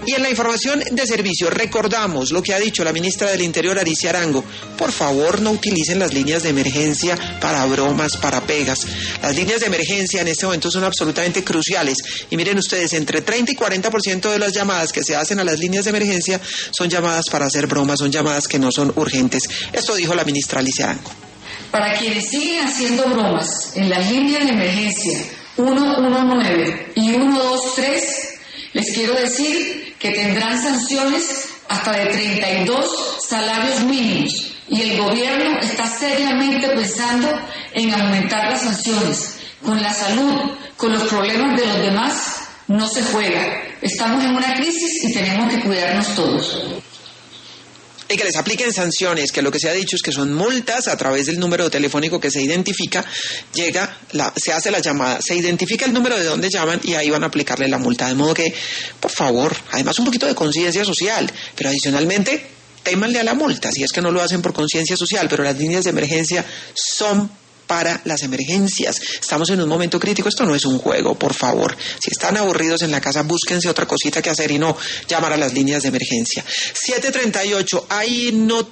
Y en la información de servicio, recordamos lo que ha dicho la ministra del Interior, Alicia Arango. Por favor, no utilicen las líneas de emergencia para bromas, para pegas. Las líneas de emergencia en este momento son absolutamente cruciales. Y miren ustedes, entre 30 y 40% de las llamadas que se hacen a las líneas de emergencia son llamadas para hacer bromas, son llamadas que no son urgentes. Esto dijo la ministra Alicia Arango. Para quienes siguen haciendo bromas en las líneas de emergencia 119 y 123, les quiero decir que tendrán sanciones hasta de 32 salarios mínimos y el gobierno está seriamente pensando en aumentar las sanciones. Con la salud, con los problemas de los demás, no se juega. Estamos en una crisis y tenemos que cuidarnos todos. Y que les apliquen sanciones, que lo que se ha dicho es que son multas a través del número telefónico que se identifica, se hace la llamada, se identifica el número de donde llaman y ahí van a aplicarle la multa. De modo que, por favor, además un poquito de conciencia social, pero adicionalmente, témanle a la multa, si es que no lo hacen por conciencia social, pero las líneas de emergencia son para las emergencias. Estamos en un momento crítico, esto no es un juego, por favor. Si están aburridos en la casa, búsquense otra cosita que hacer y no llamar a las líneas de emergencia. 7:38, hay